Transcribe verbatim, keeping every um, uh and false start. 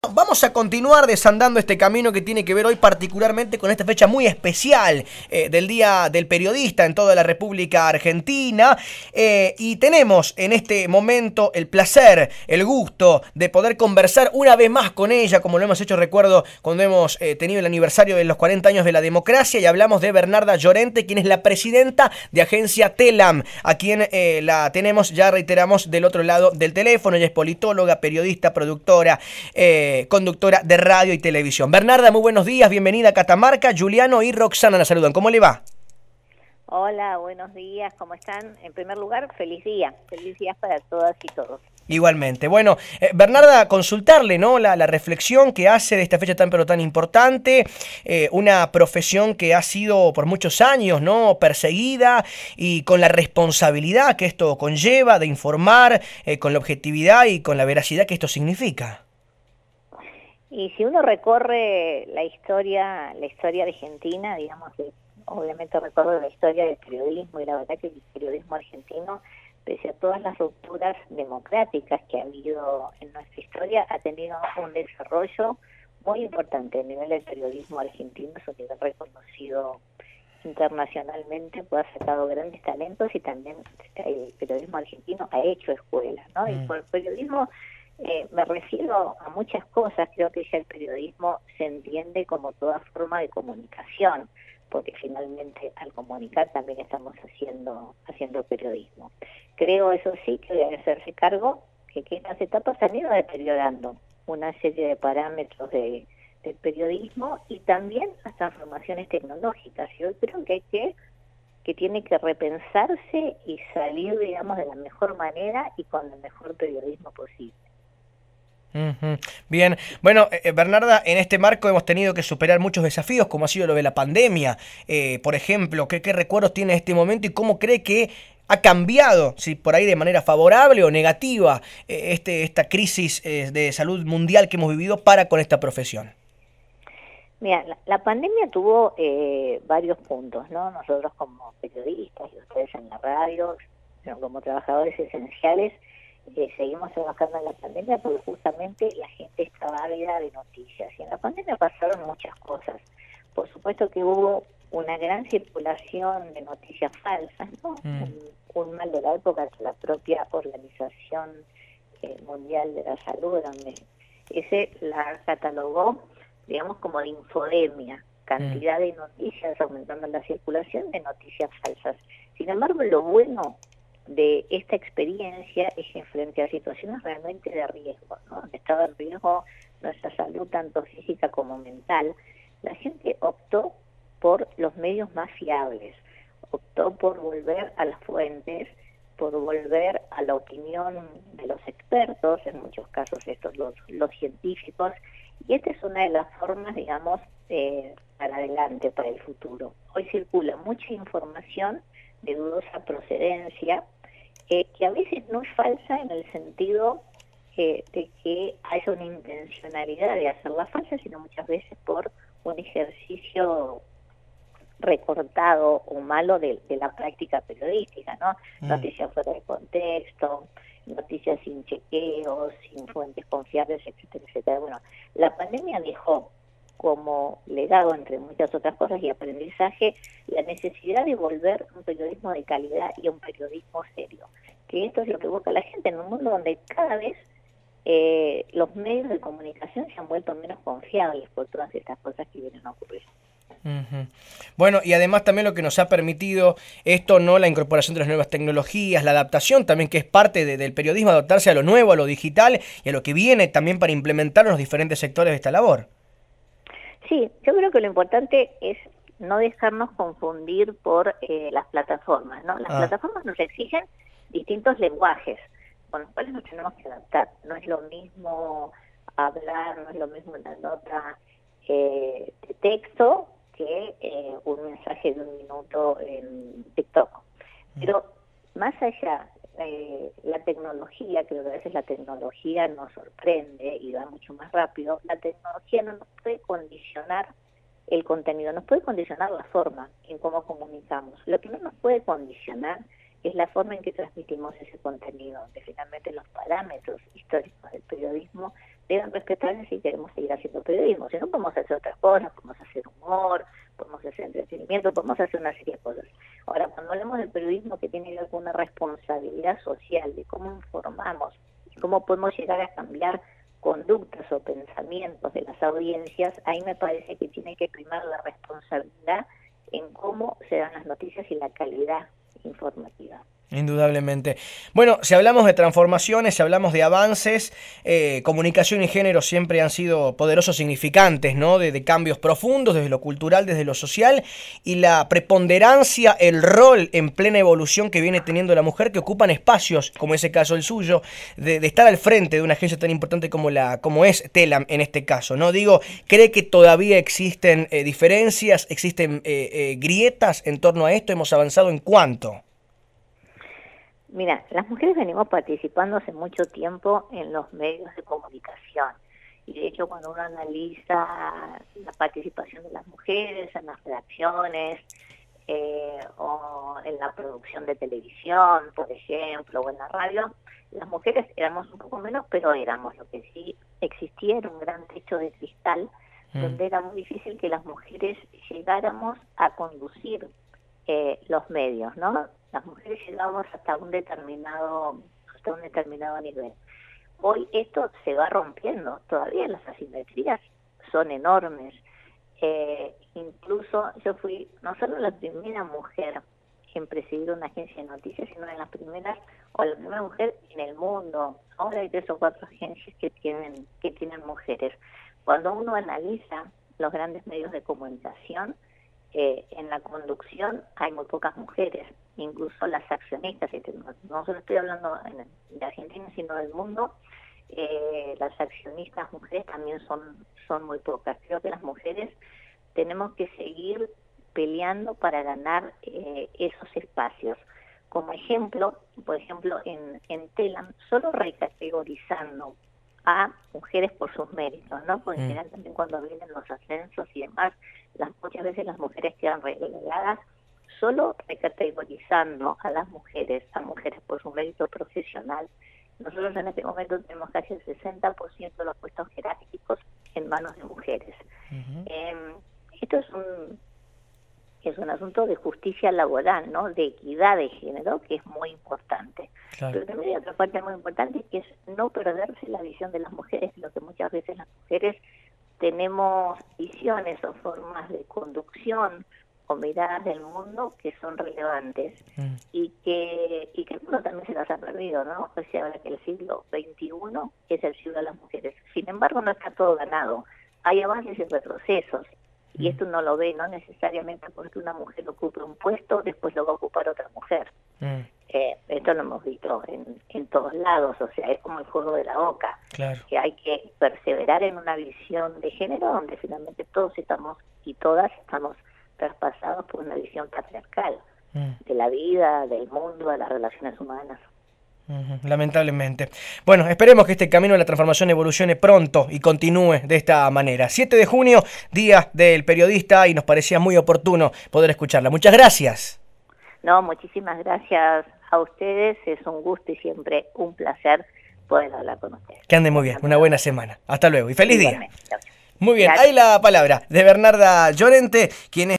Vamos a continuar desandando este camino que tiene que ver hoy particularmente con esta fecha muy especial eh, del Día del Periodista en toda la República Argentina. Eh, y tenemos en este momento el placer, el gusto de poder conversar una vez más con ella, como lo hemos hecho, recuerdo, cuando hemos eh, tenido el aniversario de los cuarenta años de la democracia, y hablamos de Bernarda Llorente, quien es la presidenta de Agencia TELAM, a quien eh, la tenemos, ya reiteramos, del otro lado del teléfono. Ella es politóloga, periodista, productora, eh, conductora de radio y televisión. Bernarda, muy buenos días, bienvenida a Catamarca. Juliano y Roxana la saludan. ¿Cómo le va? Hola, buenos días, ¿cómo están? En primer lugar, feliz día, feliz día para todas y todos. Igualmente. Bueno, eh, Bernarda, consultarle, ¿no? La, la reflexión que hace de esta fecha tan pero tan importante, eh, una profesión que ha sido por muchos años, ¿no? Perseguida, y con la responsabilidad que esto conlleva de informar, eh, con la objetividad y con la veracidad que esto significa. Y si uno recorre la historia, la historia argentina, digamos, que obviamente recorre la historia del periodismo, y la verdad que el periodismo argentino, pese a todas las rupturas democráticas que ha habido en nuestra historia, ha tenido un desarrollo muy importante. El nivel del periodismo argentino es un nivel reconocido internacionalmente, pues ha sacado grandes talentos, y también el periodismo argentino ha hecho escuelas, ¿no? Mm. Y por periodismo eh, me refiero a muchas cosas. Creo que ya el periodismo se entiende como toda forma de comunicación, porque finalmente al comunicar también estamos haciendo haciendo periodismo. Creo, eso sí, que debe hacerse cargo que, que estas etapas han ido deteriorando una serie de parámetros de, del periodismo, y también las transformaciones tecnológicas. Yo creo que hay que que tiene que repensarse y salir, digamos, de la mejor manera y con el mejor periodismo posible. Uh-huh. Bien, bueno, eh, Bernarda, en este marco hemos tenido que superar muchos desafíos, como ha sido lo de la pandemia. Eh, por ejemplo, ¿qué, qué recuerdos tiene de este momento y cómo cree que ha cambiado, si por ahí de manera favorable o negativa, eh, este, esta crisis eh, de salud mundial que hemos vivido para con esta profesión? Mira, la, la pandemia tuvo eh, varios puntos, ¿no? Nosotros como periodistas y ustedes en la radio, como trabajadores esenciales, Eh, seguimos trabajando en la pandemia porque justamente la gente estaba ávida de noticias, y en la pandemia pasaron muchas cosas. Por supuesto que hubo una gran circulación de noticias falsas, ¿no? Mm. Un, un mal de la época que la propia Organización eh, Mundial de la Salud, donde ese la catalogó, digamos, como de infodemia, cantidad mm. de noticias, aumentando la circulación de noticias falsas. Sin embargo, lo bueno de esta experiencia es que frente a situaciones realmente de riesgo, ¿no? Estaba en riesgo nuestra salud, tanto física como mental, la gente optó por los medios más fiables, optó por volver a las fuentes, por volver a la opinión de los expertos, en muchos casos estos los, los científicos, y esta es una de las formas, digamos, eh, para adelante, para el futuro. Hoy circula mucha información de dudosa procedencia, eh, que a veces no es falsa en el sentido eh, de que haya una intencionalidad de hacerla falsa, sino muchas veces por un ejercicio recortado o malo de, de la práctica periodística, ¿no? Mm. Noticias fuera de contexto, noticias sin chequeos, sin fuentes confiables, etcétera, etcétera. Bueno, la pandemia dejó como legado, entre muchas otras cosas, y aprendizaje, la necesidad de volver a un periodismo de calidad y a un periodismo serio. Que esto es lo que busca la gente en un mundo donde cada vez eh, los medios de comunicación se han vuelto menos confiables por todas estas cosas que vienen a ocurrir. Uh-huh. Bueno, y además también lo que nos ha permitido esto, ¿no? La incorporación de las nuevas tecnologías, la adaptación también, que es parte de, del periodismo, adaptarse a lo nuevo, a lo digital y a lo que viene también para implementar en los diferentes sectores de esta labor. Sí, yo creo que lo importante es no dejarnos confundir por eh, las plataformas, ¿no? Las ah. plataformas nos exigen distintos lenguajes con los cuales nos tenemos que adaptar. No es lo mismo hablar, no es lo mismo una nota eh, de texto que eh, un mensaje de un minuto en TikTok. Pero más allá, eh, la tecnología, creo que a veces la tecnología nos sorprende y va mucho más rápido. La tecnología no nos puede condicionar el contenido, nos puede condicionar la forma en cómo comunicamos. Lo que no nos puede condicionar es la forma en que transmitimos ese contenido, donde finalmente los parámetros históricos del periodismo deben respetarse si queremos seguir haciendo periodismo. Si no, podemos hacer otras cosas, podemos hacer humor, podemos hacer entretenimiento, podemos hacer una serie de cosas. Ahora, cuando hablamos del periodismo que tiene que ver con una responsabilidad social, de cómo informamos, cómo podemos llegar a cambiar conductas o pensamientos de las audiencias, ahí me parece que tiene que primar la responsabilidad en cómo se dan las noticias y la calidad informativa. Indudablemente. Bueno, si hablamos de transformaciones, si hablamos de avances, eh, comunicación y género siempre han sido poderosos significantes, ¿no? De, de cambios profundos, desde lo cultural, desde lo social, y la preponderancia, el rol en plena evolución que viene teniendo la mujer, que ocupan espacios, como ese caso el suyo, de, de estar al frente de una agencia tan importante como la como es Telam en este caso, ¿no? Digo, ¿cree que todavía existen eh, diferencias, existen eh, eh, grietas en torno a esto? ¿Hemos avanzado en cuánto? Mira, las mujeres venimos participando hace mucho tiempo en los medios de comunicación y de hecho cuando uno analiza la participación de las mujeres en las redacciones eh, o en la producción de televisión, por ejemplo, o en la radio, las mujeres éramos un poco menos, pero éramos. Lo que sí existía era un gran techo de cristal mm. donde era muy difícil que las mujeres llegáramos a conducir eh, los medios, ¿no? Las mujeres llegamos hasta un determinado hasta un determinado nivel. Hoy esto se va rompiendo, todavía las asimetrías son enormes. Eh, incluso yo fui no solo la primera mujer en presidir una agencia de noticias, sino en las primeras, o la primera mujer en el mundo. Ahora hay tres o cuatro agencias que tienen, que tienen mujeres. Cuando uno analiza los grandes medios de comunicación, Eh, en la conducción hay muy pocas mujeres, incluso las accionistas, no, no solo estoy hablando de Argentina, sino del mundo, eh, las accionistas mujeres también son, son muy pocas. Creo que las mujeres tenemos que seguir peleando para ganar eh, esos espacios. Como ejemplo, por ejemplo, en, en Telam, solo recategorizando a mujeres por sus méritos, ¿no? Porque en general también cuando vienen los ascensos y demás, las, muchas veces las mujeres quedan relegadas, solo recategorizando a las mujeres, a mujeres por su mérito profesional. Nosotros en este momento tenemos casi el sesenta por ciento de los puestos jerárquicos en manos de mujeres. Uh-huh. Eh, esto es un es un asunto de justicia laboral, ¿no? De equidad de género, que es muy importante. Claro. Pero también hay otra parte muy importante, que es no perderse la visión de las mujeres, lo que muchas veces las mujeres tenemos visiones o formas de conducción o miradas del mundo que son relevantes mm. y que y que el mundo también se las ha perdido, ¿no? Pues se habla que el siglo veintiuno es el siglo de las mujeres. Sin embargo, no está todo ganado. Hay avances y retrocesos. Y esto uno lo ve no necesariamente porque una mujer ocupe un puesto, después lo va a ocupar otra mujer. Mm. Eh, esto lo hemos visto en, en todos lados, o sea, es como el juego de la oca. Claro. Que hay que perseverar en una visión de género donde finalmente todos estamos y todas estamos traspasados por una visión patriarcal mm. de la vida, del mundo, de las relaciones humanas. Lamentablemente. Bueno, esperemos que este camino de la transformación evolucione pronto y continúe de esta manera. siete de junio, Día del Periodista, y nos parecía muy oportuno poder escucharla. Muchas gracias. No, muchísimas gracias a ustedes. Es un gusto y siempre un placer poder hablar con ustedes. Que ande muy bien. Una buena semana. Hasta luego y feliz día. Muy bien, ahí la palabra de Bernarda Llorente, quien es